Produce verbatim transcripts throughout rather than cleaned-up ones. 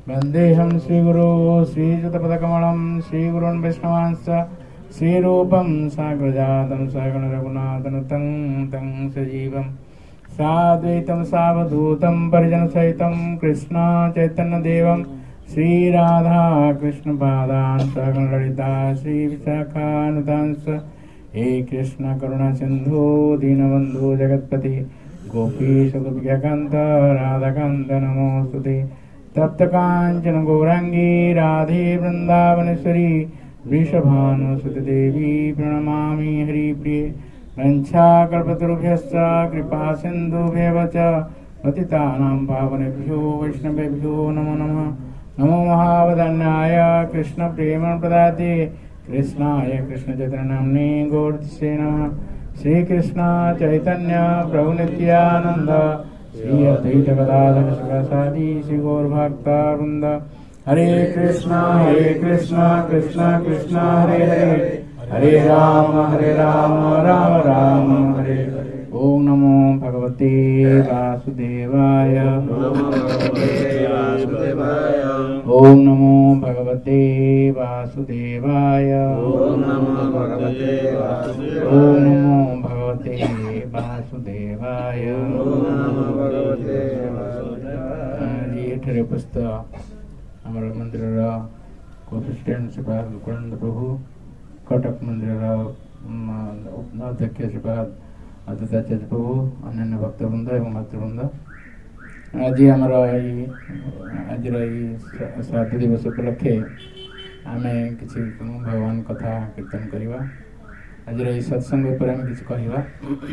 वन्देऽहं श्रीगुरो श्रीयुतपदकमलं श्रीगुरोन् वैष्णवांश्च श्रीरूपं साग्रजातं सगणरघुनाथनुतं तं सजीवं साद्वैतं सावधूतं परिजनसहितं कृष्ण चैतन्यदेवं श्रीराधा कृष्णपादान् सगणललिता श्रीविशाखानुतांश्च हे कृष्ण करुणा सिन्धु दीनबन्धु जगत्पति गोपीश गोपिकान्त राधाकान्त नमोस्तुते तप्त कांचन गौरांगी राधे वृंदावनेश्वरी वृषभानुसुते देवी प्रणमामि हरिप्रिये वंशाकल्पतरुभ्यश्च कृपा सिन्धुभ्येव च पतितानां पावनेभ्यो वैष्णवेभ्यो नमो नमः। नमो महावदन्याय कृष्ण प्रेमप्रदाते कृष्णाय कृष्ण चैतन्यनाम्ने गौरतिसे नमः। श्री कृष्ण चैतन्य प्रभु नित्यानंद श्री अद्वैत गदाधर शिवासादि श्री गौर भक्तवृंद। हरे कृष्ण हरे कृष्ण कृष्ण कृष्ण हरे हरे हरे राम हरे राम राम राम हरे हरे। ओम नमो भगवते वासुदेवाय ओम नमो भगवते वासुदेवाय ओम नमो भगवते वासुदेवाय। ଏଠାରେ ଉପସ୍ଥିତ ଆମର ମନ୍ଦିରର କୋପ୍ରେସିଡେଣ୍ଟ ଶ୍ରୀପାଦ ଗୋକୁଳାନନ୍ଦ ପ୍ରଭୁ, କଟକ ମନ୍ଦିରର ଅଧ୍ୟକ୍ଷ ଶ୍ରୀପାଦ ଅଦ୍ୱୈତାଚାର୍ଯ୍ୟ ପ୍ରଭୁ, ଅନ୍ୟାନ୍ୟ ଭକ୍ତବୃନ୍ଦ ଏବଂ ମାତୃବୃନ୍ଦ, ଆଜି ଆମର ଏଇ ଆଜିର ଏଇ ଶ୍ରାଦ୍ଧ ଦିବସ ଉପଲକ୍ଷେ ଆମେ କିଛି ଭଗବାନ କଥା କୀର୍ତ୍ତନ କରିବା। ଆଜିର ଏଇ ସତ୍ସଙ୍ଗ ଉପରେ ଆମେ କିଛି କହିବା।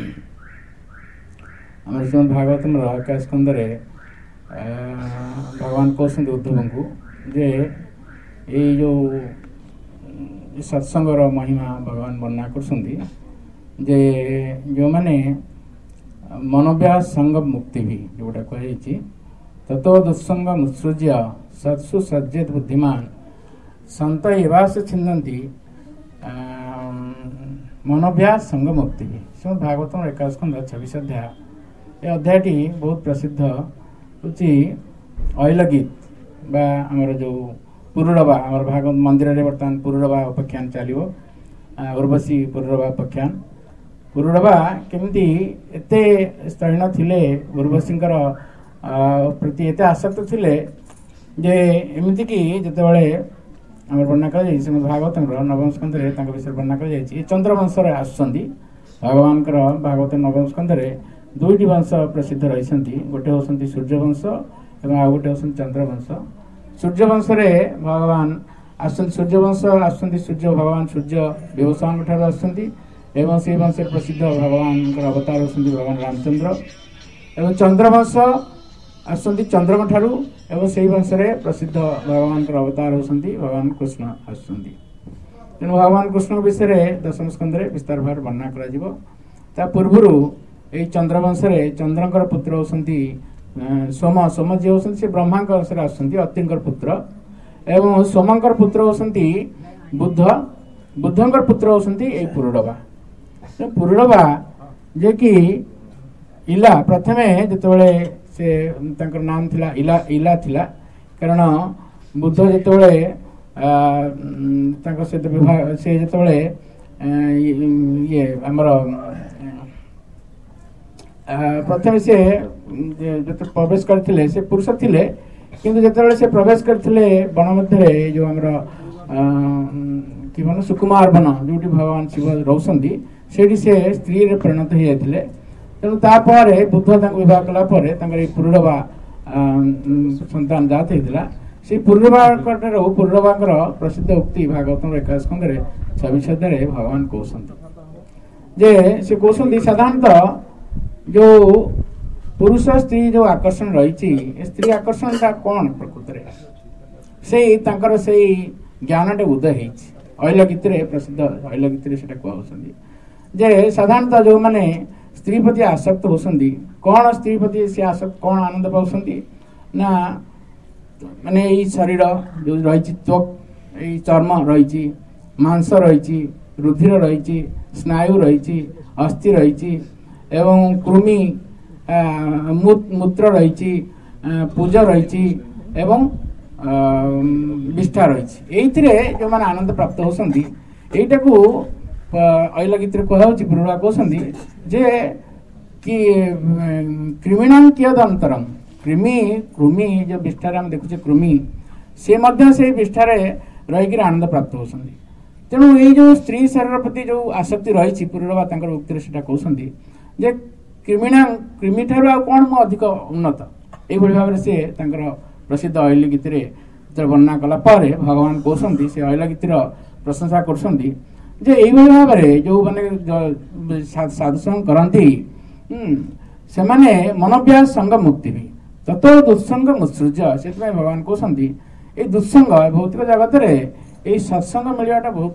ଆମର ଶ୍ରୀମଦ୍ ଭାଗବତମର ଏକାଦଶ ସ୍କନ୍ଧରେ ଭଗବାନ କହୁଛନ୍ତି ଉଦ୍ଧବଙ୍କୁ ଯେ ଏଇ ଯେଉଁ ସତ୍ସଙ୍ଗର ମହିମା ଭଗବାନ ବର୍ଣ୍ଣନା କରୁଛନ୍ତି ଯେ ଯେଉଁମାନେ ମନୋଭ୍ୟାସ ସଙ୍ଗ ମୁକ୍ତି ବି ଯେଉଁଟା କୁହାଯାଇଛି ତତୋ ଦୁଃସଙ୍ଗ ମୁତ୍ସୃଜ୍ୟ ସତ୍ସୁ ସଜ୍ଜେତ ବୁଦ୍ଧିମାନ ସନ୍ତ ଏବାସ ଛିନ୍ଦନ୍ତି ମନୋଭ୍ୟାସ ସଙ୍ଗ ମୁକ୍ତି ବି। ଶ୍ରୀମଦ୍ ଭାଗବତମର ଏକାଦଶ ସ୍କନ୍ଧ ଛବିଶ ଅଧ୍ୟାୟ। ଏ ଅଧ୍ୟାୟଟି ବହୁତ ପ୍ରସିଦ୍ଧ ହେଉଛି ଐଲଗୀତ ବା ଆମର ଯେଉଁ ପୁରୁରବା, ଆମର ଭାଗବତ ମନ୍ଦିରରେ ବର୍ତ୍ତମାନ ପୁରୁରବା ଉପାଖ୍ୟାନ ଚାଲିବ। ଉର୍ବଶୀ ପୁରୁରବା ଉପାଖ୍ୟାନ। ପୁରୁରବା କେମିତି ଏତେ ସ୍ଥଳୀନ ଥିଲେ, ଉର୍ବଶୀଙ୍କର ପ୍ରତି ଏତେ ଆସକ୍ତ ଥିଲେ ଯେ ଏମିତିକି ଯେତେବେଳେ ଆମର ବର୍ଣ୍ଣନା କରାଯାଇଛି ଶ୍ରୀମଦ୍ ଭାଗବତମର ନବମ ସ୍କନ୍ଧରେ ତାଙ୍କ ବିଷୟରେ ବର୍ଣ୍ଣନା କରାଯାଇଛି। ଚନ୍ଦ୍ରବଂଶରେ ଆସୁଛନ୍ତି ଭଗବାନଙ୍କର ଭାଗବତ ନବମ ସ୍କନ୍ଧରେ ଦୁଇଟି ବଂଶ ପ୍ରସିଦ୍ଧ ରହିଛନ୍ତି। ଗୋଟେ ହେଉଛନ୍ତି ସୂର୍ଯ୍ୟବଂଶ ଏବଂ ଆଉ ଗୋଟେ ହେଉଛନ୍ତି ଚନ୍ଦ୍ରବଂଶ। ସୂର୍ଯ୍ୟବଂଶରେ ଭଗବାନ ଆସୁଛନ୍ତି, ସୂର୍ଯ୍ୟବଂଶ ଆସୁଛନ୍ତି ସୂର୍ଯ୍ୟ ଭଗବାନ ସୂର୍ଯ୍ୟ ବ୍ୟବସାୟଙ୍କ ଠାରୁ ଆସୁଛନ୍ତି ଏବଂ ସେହି ବଂଶରେ ପ୍ରସିଦ୍ଧ ଭଗବାନଙ୍କର ଅବତାର ହେଉଛନ୍ତି ଭଗବାନ ରାମଚନ୍ଦ୍ର। ଏବଂ ଚନ୍ଦ୍ରବଂଶ ଆସୁଛନ୍ତି ଚନ୍ଦ୍ରଙ୍କ ଠାରୁ ଏବଂ ସେହି ବଂଶରେ ପ୍ରସିଦ୍ଧ ଭଗବାନଙ୍କର ଅବତାର ହେଉଛନ୍ତି ଭଗବାନ କୃଷ୍ଣ ଆସୁଛନ୍ତି। ତେଣୁ ଭଗବାନ କୃଷ୍ଣଙ୍କ ବିଷୟରେ ଦଶମ ସ୍କନ୍ଧରେ ବିସ୍ତାର ଭାବରେ ବର୍ଣ୍ଣନା କରାଯିବ। ତା ପୂର୍ବରୁ ଏଇ ଚନ୍ଦ୍ରବଂଶରେ ଚନ୍ଦ୍ରଙ୍କର ପୁତ୍ର ହେଉଛନ୍ତି ସୋମ। ସୋମ ଯିଏ ହେଉଛନ୍ତି ସେ ବ୍ରହ୍ମାଙ୍କ ବଂଶରେ ଆସୁଛନ୍ତି, ଅତ୍ରିଙ୍କର ପୁତ୍ର। ଏବଂ ସୋମଙ୍କର ପୁତ୍ର ହେଉଛନ୍ତି ବୁଦ୍ଧ। ବୁଦ୍ଧଙ୍କର ପୁତ୍ର ହେଉଛନ୍ତି ଏଇ ପୁରୁରବା। ପୁରୁରବା ଯିଏକି ଇଲା, ପ୍ରଥମେ ଯେତେବେଳେ ସେ ତାଙ୍କର ନାମ ଥିଲା ଇଲା ଇଲା ଥିଲା, କାରଣ ବୁଦ୍ଧ ଯେତେବେଳେ ତାଙ୍କ ସହିତ ବିବାହ ସେ ଯେତେବେଳେ ଇଏ ଆମର ପ୍ରଥମେ ସେ ଯେତେ ପ୍ରବେଶ କରିଥିଲେ ସେ ପୁରୁଷ ଥିଲେ, କିନ୍ତୁ ଯେତେବେଳେ ସେ ପ୍ରବେଶ କରିଥିଲେ ବନ ମଧ୍ୟରେ ଏଇ ଯେଉଁ ଆମର କି ବନ ସୁକୁମାର ବନ ଯେଉଁଠି ଭଗବାନ ଶିବ ରହୁଛନ୍ତି ସେଇଠି ସେ ସ୍ତ୍ରୀରେ ପରିଣତ ହୋଇଯାଇଥିଲେ। ତେଣୁ ତାପରେ ବୁଦ୍ଧ ତାଙ୍କୁ ବିବାହ କଲା ପରେ ତାଙ୍କର ଏଇ ପୁରୁରବା ସନ୍ତାନ ଜାତ ହେଇଥିଲା। ସେଇ ପୁରୁରବାଙ୍କଠାରୁ ପୁରୁରବାଙ୍କର ପ୍ରସିଦ୍ଧ ଉକ୍ତି ଭାଗବତମର ଏକାଦଶ ସ୍କନ୍ଧରେ ଛବିଶ ଅଧ୍ୟାୟରେ ଭଗବାନ କହୁଛନ୍ତି ଯେ ସେ କହୁଛନ୍ତି ସାଧାରଣତଃ ଯେଉଁ ପୁରୁଷ ସ୍ତ୍ରୀ ଯେଉଁ ଆକର୍ଷଣ ରହିଛି, ଏ ସ୍ତ୍ରୀ ଆକର୍ଷଣଟା କ'ଣ ପ୍ରକୃତରେ ସେଇ ତାଙ୍କର ସେଇ ଜ୍ଞାନଟେ ଉଦୟ ହେଇଛି। ଐଲଗୀତରେ ପ୍ରସିଦ୍ଧ ଐଲଗୀତରେ ସେଟା କୁହାଉଛନ୍ତି ଯେ ସାଧାରଣତଃ ଯେଉଁମାନେ ସ୍ତ୍ରୀ ପ୍ରତି ଆସକ୍ତ ହେଉଛନ୍ତି, କ'ଣ ସ୍ତ୍ରୀ ପ୍ରତି ସେ ଆସକ୍ତ କ'ଣ ଆନନ୍ଦ ପାଉଛନ୍ତି ନା ମାନେ ଏଇ ଶରୀର ଯେଉଁ ରହିଛି, ତ୍ୱକ୍ ଏଇ ଚର୍ମ ରହିଛି, ମାଂସ ରହିଛି, ରୁଧିର ରହିଛି, ସ୍ନାୟୁ ରହିଛି, ଅସ୍ଥି ରହିଛି ଏବଂ କୃମି ମୂତ୍ର ରହିଛି, ପୂଜ ରହିଛି ଏବଂ विष्ठा रही जो मैंने आनंद प्राप्त होती यहीटा को अइल गीत कहुच्छी पुरुड़ा कहते जे कि कृमिणाम कियदंतरम कृमि कृमि जो विष्ठार आम देखुचे कृमि से मध्य से विष्ठार रहीकि आनंद प्राप्त होती तेणु ये जो स्त्री शरीर प्रति जो आसक्ति रही पुरुड़ा उक्ति से कहते जे कृमिणा कृमि ठार आ कौन मु अधिक उन्नत ये भाव में से प्रसिद्ध अइल गीत वर्णना कलापर भगवान कहते से अइल गीतर प्रशंसा कर जे यही भाव में जो मैंने साधु संग करती से माने मनोव्यास संग मुक्ति भी ततो दुस्संग मुत्सृज से भगवान कहते ये दुस्संग भौतिक जगत रे ये सत्संग मिलवाटा बहुत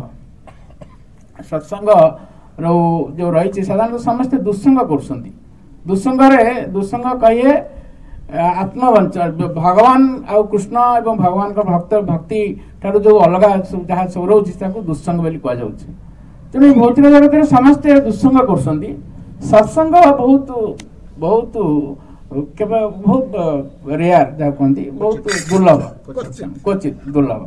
दुर्लभ सत्संग जो रही साधारण समस्ते दुस्संग कर दुस्संग दुस्संग कहिए आत्मवंच भगवान आ कृष्ण एवं भगवान का भक्त भक्ति ठार जो अलग जहाँ सब रोचे दुस्संग बोली कहुच्छे तेणु भौतिक जगत में समस्ते दुस्संग कर सत्संग बहुत बहुत केवल बहुत रेयर जहाँ कहती बहुत दुर्लभ क्वचित दुर्लभ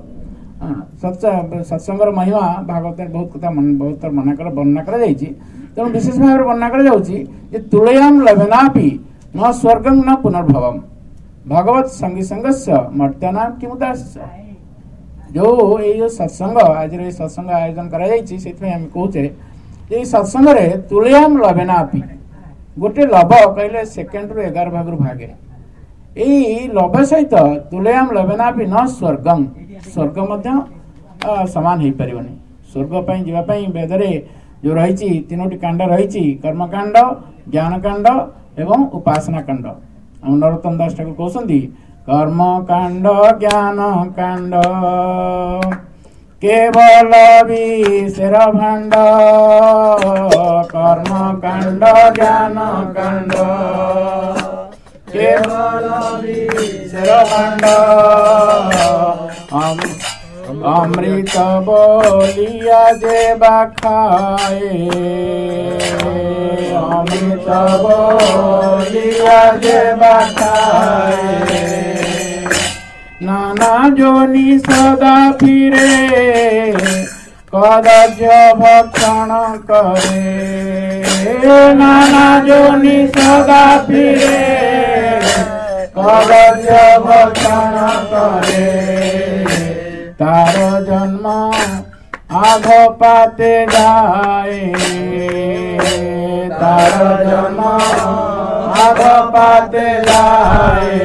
सत्संगर महिमा भागवत बहुत कथा बहुत मना कर वर्णना कर तेणु विशेष भाव में वर्णना कर तुलयाम लभेनापि न स्वर्गं न पुनर्भवम भगवत संगी संगस्य मर्त्यानाम किमुदास्य जो ये जो सत्संग आज सत्संग आयोजन करा कहे ये सत्संग रे तुलयाम लभेनापि गोटे लभ कहले सेकेंड रु एगार भाग रु भागे यही लभ सहित तुलयाम लभेनापि न स्वर्गं स्वर्ग मध्य समान हो पारिबनी स्वर्ग पई जीवा पई वेदरे जो रही तीनोटी कांड रही कर्मकांड ज्ञानकांड एवं उपासना कांड हम नरोत्तम दास ठाकुर कहते कर्म कांड ज्ञान कांड केवल विषेर भांड कर्म कांड ज्ञान कांड केवल विषेर भांड अमृत बोलिया जे बाखाए अमृत बोलिया जे बाखाए नाना जोनि सदा फिरे कदर्य भक्षण करे नाना जोनि सदा फिरे कदर्य भक्षण करे तार जन्म आघ पाते जाए तार जन्म आघ पाते जाए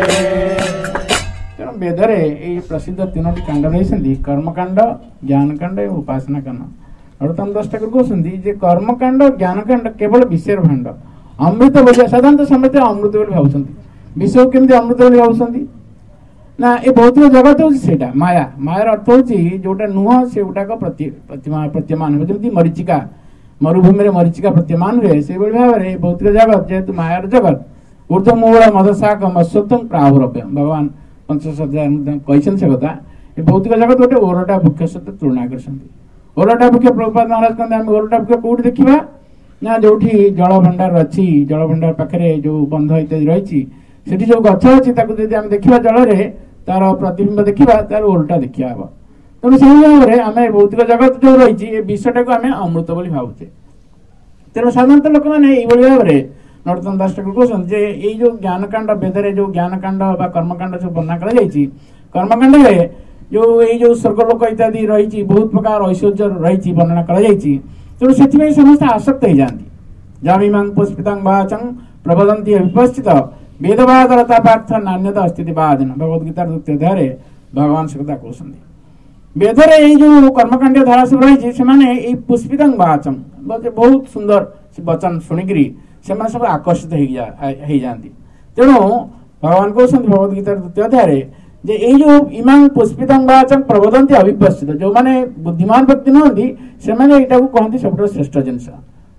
तेणु वेदरे ये प्रसिद्ध तीनोटी कांड रही कर्मकांड ज्ञानकांड और उपासना कांड नरोत्तम दास ठाकुर कहते कर्मकांड ज्ञानकांड केवल विषय भांड अमृत बोलिया साधारणतः समस्ते अमृत बोली भावुं विषय केमती अमृत बोली भावुं ना ये भौतिक जगत हूँ से माया मायार अर्थ हूँ जोटा नुह से गुटाक प्रतिमा प्रत्यमान हुए जमी मरीचिका मरुभूमि में मरीचिका प्रत्यमान हुए से भाव में भौतिक जगत जेहेतु मायार जगत ऊर्ध मूल मदशाक मत्स्योत्तम प्राहुरव्य भगवान पंचशद्या कहते से कथा ये भौतिक जगत गोटे ओरटा वृक्ष सहित तुलना कर ओरटा वृक्ष प्रभुपाद महाराज कहते आम ओरटा वृक्ष कौट देखा ना जो जल भंडार अच्छी जल भंडार पाखे जो बंध इत्यादि रही जो गछ अच्छी देखा जल तार प्रतिबिंब देखा तार ओल्टा देखा हम तेणु से भाव में आम भौतिक जगत जो रही विषयटा को आम अमृत बोली भावुचे तेणु साधारणतः लोक मैंने ये भाव में नरोत्तम दास ठाकुर कहते ये जो ज्ञानकांड वेदरे जो ज्ञानकांड कर्मकांड सब वर्णना कर कर्मकांड में जो ये जो स्वर्गलोक इत्यादि रही बहुत प्रकार ऐश्वर्य रही वर्णना कर तेणु से समस्त आसक्त हो जाती जामिमां पुष्पितां वाचं प्रवदन्ति विपस्थित वेदवादरता पार्थ नान्यता अस्थिति बाधन भगवदगीतार द्वितीय अध्याय भगवान से कथा कहते वेदरे ये जो कर्मकांड धारा सब रही पुष्पितां वाचं बहुत सुंदर वचन शुणिकी से सब आकर्षित हो जाती तेणु भगवान कहते भगवदगीतार द्वितीय अध्याय जे ये जो इमां पुष्पितां वाचं प्रवदन्ति अविपस्थित जो माने बुद्धिमान व्यक्ति नुहति से कहते सब श्रेष्ठ जिनस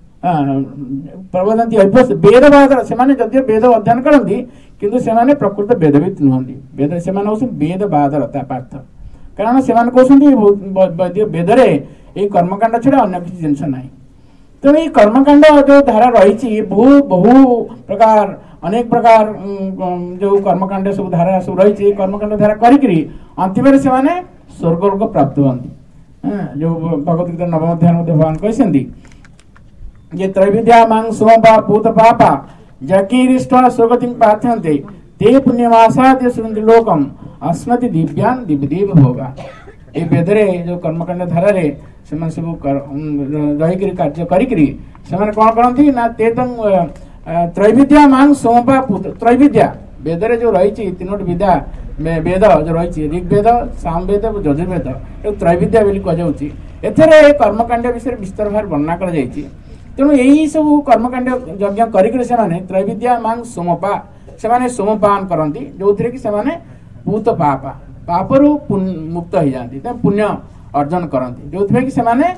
प्रवदन्ति वेदवाद से जदिव वेद अध्ययन करती किंतु से प्रकृत वेदविद नुहति वेद से वेदवादरता पार्थ कारण से कहते वेदरे ये कर्मकांड छड़ा अन्य किसी जिनस ना तेणु ये कर्मकांड जो धारा रही बहु बहु प्रकार अनेक प्रकार जो कर्मकांड सब धारा सब रही कर्मकांड धारा करी अंतिम से स्वर्ग लोक प्राप्त होती जो भगवत गीता नवम अध्याय भगवान कहते ये त्रैविद्या मांग सोमपा पूत पापा जकीरिष्ट स्वर्गति प्रार्थ्यन्ते ते पुण्यमासाद्य सुरंति लोकम अस्मति दिव्यान दिव्यदेव होगा ये वेदरे जो कर्मकांड धारा रे सेमान सब रही कार्य करी सेमान कौन करती ना ते त्रैविद्या मांग सोमपा पूत त्रैविद्या वेदरे जो रही तीनोटी विद्या वेद जो रही ऋग्वेद सामवेद और यजुर्वेद त्रैविद्या बोली कहुच्छी एथे कर्मकांड विषय विस्तार भाव वर्णना कर तेणु यही सब कर्मकांड यज्ञ करिक त्रैविद्या मांग सोमपा से सोमपान करती जो थे कि सेमाने पूत पापा पापरू मुक्त हो जाती पुण्य अर्जन करती जो थे कि सेमाने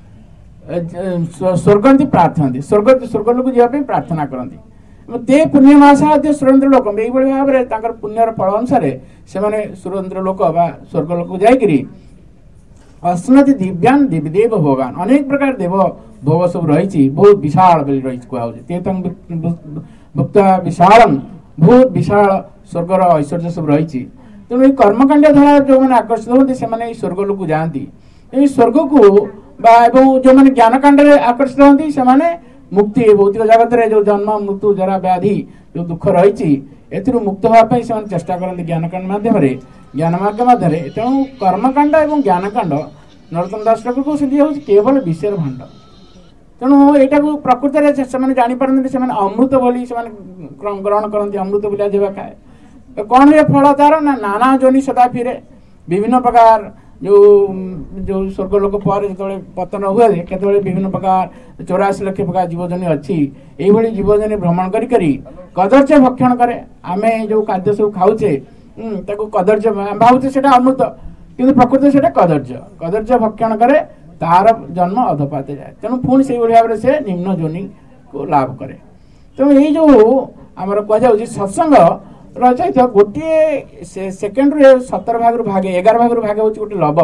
स्वर्गंती प्रार्थना स्वर्ग स्वर्ग लोक जावाई प्रार्थना करती ते पुण्यमासाद्य सुरेन्द्र लोक यही भाव में पुण्यर फल अनुसार से सुरेन्द्र लोक स्वर्ग लोक जाकि अस्मति दिव्यान दिव्यदेव भोगान अनेक प्रकार देव भोग सब रही बहुत विशाल रही कहते भुक्त विशाल बहुत विशाल स्वर्गर ऐश्वर्य सब रही तेणु ये कर्मकांड द्वारा जो मैंने आकर्षित होती से स्वर्ग लोक जाती स्वर्ग को जो मैंने ज्ञान कांड आकर्षित होती से मुक्ति भौतिक जगत रे जो जन्म मृत्यु जरा व्याधि जो दुख रही मुक्त होगापी से चेष्टा करते ज्ञानकांड मध्यम ज्ञान मार्ग मध्य तेणु कर्मकांड और ज्ञानकांड नरोत्तम दास ठाकुर को हूँ केवल विषय भांड तेणु यहाँ को प्रकृत से जापारती से अमृत बोली से ग्रहण करती अमृत बोलिया जीवा खाए कौन ये फल तार ना नाना जोनि सदा फिरे विभिन्न प्रकार जो जो स्वर्ग लोक पर जो पतन हुए केतवे विभिन्न प्रकार चौरासी लक्ष प्रकार जीवजनी अच्छी यही जीवजनी भ्रमण करी करी कदर्य भक्षण करे आमे जो खाद्य सब खाऊे कदर्य भावचे से अमृत किंतु प्रकृति से कदर्य कदर्य भक्षण करे तार जन्म अधपाते जाए तेणु पुणी से भाव से निम्न जोनि को लाभ करे तेणु यही जो आमर कह सत्संग रही गोटे सेकेंड रे सतर भाग भाग एगार भाग भाग हूँ गोटे लभ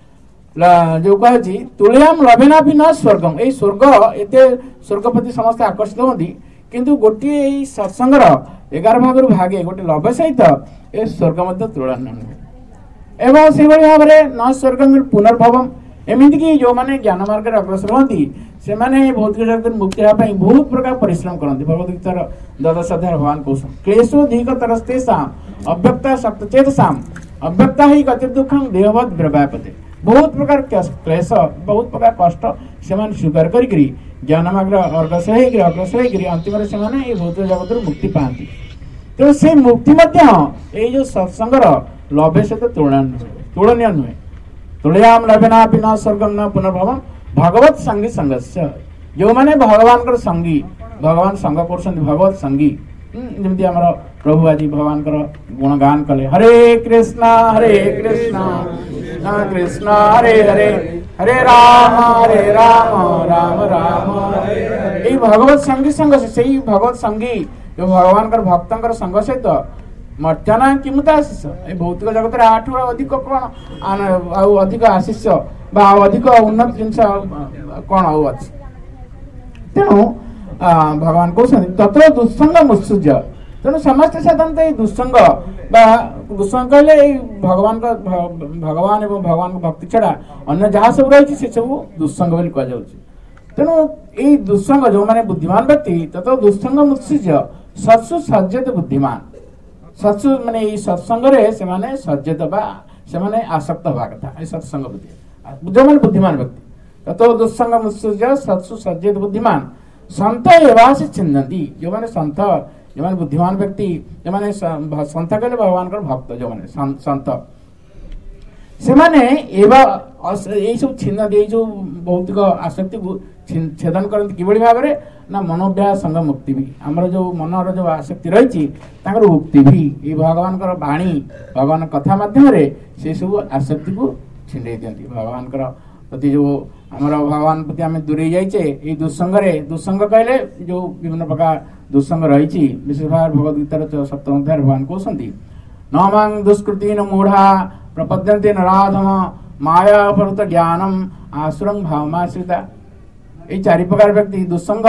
जो कहे तुलयाम लभेना भी न स्वर्गम यही स्वर्ग एत स्वर्ग प्रति समस्त आकर्षित होती किंतु गोटे सत्संगर एगार भाग भागे गोटे लभ सहित ए स्वर्ग तुलन नुहे एवं से भाव में न स्वर्ग पुनर्भवम एमती कि जो मैंने ज्ञान मार्ग अग्रसर होती से भौतिक जगत मुक्ति होगापी बहुत प्रकार परिश्रम करती भगवत गीतार द्वादश अध्याय भगवान कौशल क्लेशोधिक तरस्तेषां अव्यक्ता शक्तचेतसाम अव्यक्ता ही गति दुखम देहवत ब्रवापते बहुत प्रकार क्लेश बहुत प्रकार कष्ट से स्वीकार करी ज्ञान मार्ग अग्रसर होकर अग्रसर होकर अंतिम से भौतिक जगत मुक्ति पाती तो से मुक्ति यही जो सत्संगर लभे से तो तुलनीय नुहे तुलयाम लभेना न स्वर्गम न पुनर्भवम भगवत संगी संगस्य जो मैंने भगवान कर संगी भगवान संग कर भगवत संगी जमी आम प्रभु आज भगवान गुणगान कले हरे कृष्णा हरे कृष्णा कृष्णा कृष्णा हरे हरे हरे राम हरे राम राम राम हरे भगवत संगी संग से भगवत संगी जो भगवान भक्तर संग सहित मर्त्याना किमुता आशीष ये भौतिक जगत आठ अधिक कौन अधिक आशीष अधिक उन्नत जिन कौन आउ अच्छी तेणु भगवान कहते तत्र दुस्संग मुत्सुज तेणु समस्त साधारणतः ये दुस्संग दुस्संग कहले भगवान का भगवान एवं भगवान भक्ति छड़ा अन्य जहाँ सब रही से सब दुस्संग बोली कह तेणु ये दुस्संग जो मैंने बुद्धिमान व्यक्ति तत्र दुस्संग मुत्सुज सत्सु सज्जत बुद्धिमान सत्सु माने सत्संग से सज्जत से आसक्त हवा कथा सत्संग बुद्धि जो मैंने बुद्धिमान व्यक्ति तो दुस्संग मुत्सुज सत्सु सज्जत बुद्धिमान संत एवं से छिन्नती जो मैंने संत जो मैंने बुद्धिमान व्यक्ति जो मैंने संत कहले भगवान भक्त जो मैंने संत से यही सब छिन्न यही जो भौतिक आसक्ति को छेदन करती किभली भाव में ना मनोभ्यास संग मुक्ति भी आमर जो मनर जो आसक्ति रही मुक्ति भी ये भगवान वाणी भगवान कथा माध्यम से सब आसक्ति को छिंडे दिखती भगवान प्रति जो आमर भगवान प्रति आम दूरे जाइए ये दुस्संग दुस्संग कहले जो विभिन्न प्रकार दुस्संग रही विशेष भाव भगवत गीतार सप्तम अध्याय भगवान कहते न मांग दुष्कृति न मूढ़ा प्रपद्यन्ते नराधम माया अपहृत ज्ञानम आसुरं भावमाश्रिता ये चारि प्रकार व्यक्ति दुस्संग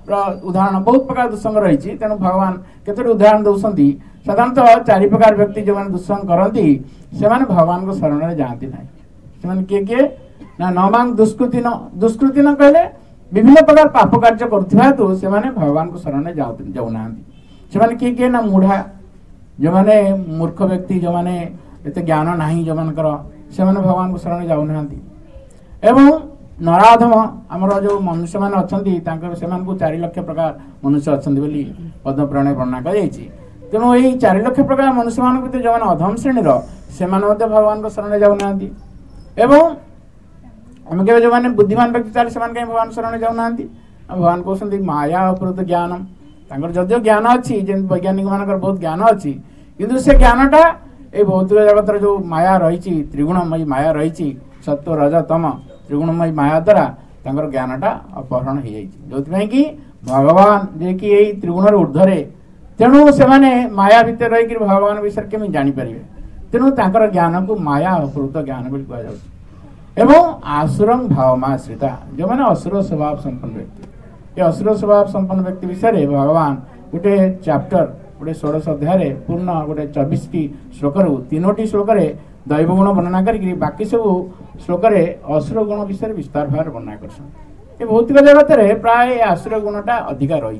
उदाहरण बहुत प्रकार दुस्संग रही तेणु भगवान केतोटी उदाहरण दौरान साधारणतः चारि प्रकार व्यक्ति जो मैंने दुस्संग करती से भगवान को शरण में जाती ना किए किए ना नमांग दुष्कृति न दुष्कृति न कहले विभिन्न प्रकार पाप कार्य करुवा हेतु से भगवान को शरण में जाऊना से किए किए ना मूढ़ा जो मैंने मूर्ख व्यक्ति जो मैंने एत ज्ञान ना जो मानकर से भगवान को शरण जाऊना एवं नराधम आमर जो मनुष्य मैंने अच्छा चार लक्ष प्रकार मनुष्य अच्छा पद्म पुराण वर्णना कर तेणु यही चार लक्ष प्रकार मनुष्य मान भर जो अधम श्रेणीर से भगवान को शरण जाऊना एवं आम के जो मैंने बुद्धिमान व्यक्ति चाहे से भगवान शरण जाऊना भगवान कहते माया उपरत ज्ञान जदिव ज्ञान अच्छी वैज्ञानिक मान बहुत ज्ञान अच्छी किंतु से ज्ञानटा ये भौतिक जगत जो माया रही त्रिगुणमयी माया रही सत्व रज तम त्रिगुणमयी माया द्वारा ज्ञानटा अपहरण हो जाए कि भगवान जे कि यही त्रिगुण ऊर्धरे तेणु से माया भितर रही भगवान विषय केमी जापर तेणु तांकर ज्ञान को माया अपहृत ज्ञान बोली कह एवं आसुरं भावमाश्रिता जो मैंने असुर स्वभाव संपन्न व्यक्ति ये असुर स्वभाव संपन्न व्यक्ति विषय भगवान गोटे चैप्टर गोटे षोड़श अध्याय पूर्ण गोटे चौबीस टी श्लोक तीनोटी श्लोक दैव गुण वर्णना करके बाकी सब श्लोक असुर गुण विषय विस्तार भाव वर्णना कर भौतिक जगत में प्राय असुर गुणटा अधिका रही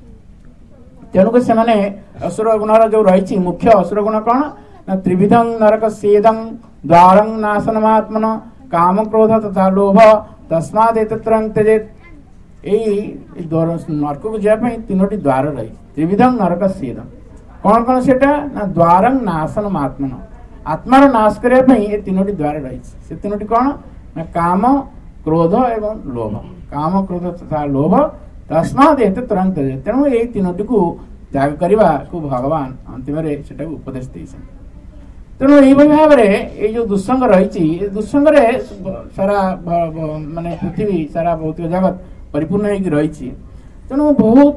तेणुक से असुर गुणर जो रही मुख्य असुर गुण कौन ना त्रिविधं नरक सेदं द्वारं नाशनमात्मन काम क्रोध तथा लोभ तस्माद एतत्रं त्यजेत यही नरक को जावाई तीनोटी द्वार रही त्रिविधं नरक सेदं कौन कौन से ना द्वारं नाशनमात्मन आत्मार नाश करने ये तीनोटी द्वार रही से तीनोटी कौन ना काम क्रोध एवं लोभ काम क्रोध तथा लोभ तस्माद एतत्रं त्यजेत तेणु यही तीनोटी को त्याग करने को भगवान अंतिम से उपदेश दे तेणु यही भाव में ये जो दुस्संग रही दुस्संग सारा माने पृथ्वी सारा भौतिक जगत परिपूर्ण हो रही तेणु बहुत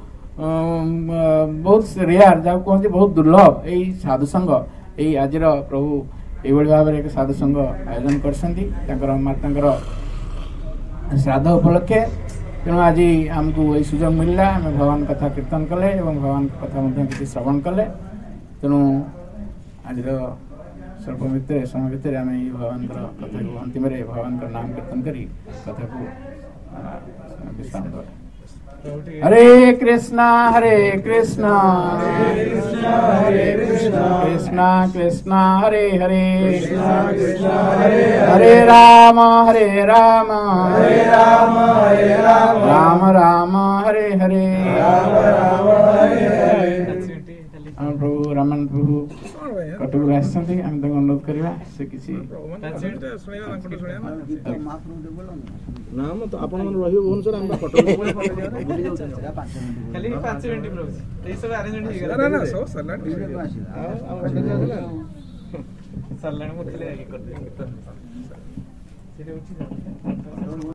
बहुत रेयर जहाँ कहते बहुत दुर्लभ यही साधुसंग यही आज प्रभु ये भाव में एक साधुसंग आयोजन कर श्राद्ध उपलक्षे तेणु आज आमको यही सुजोग मिलला आम भगवान कथा कीर्तन कले एवं भगवान कथा किसी श्रवण कले तेणु आज स्वल्प भितर समय भितर आम भगवान कथा को अंतिम भगवान नाम कीर्तन कर कथा को विश्राम दें। हरे कृष्णा हरे कृष्णा कृष्णा कृष्णा हरे हरे हरे राम हरे राम राम राम हरे हरे। प्रभु रामान प्रभु कटक आसते अनुरोध करवा से किसी नाम तो आपण रही भुवनेश्वर हम कटक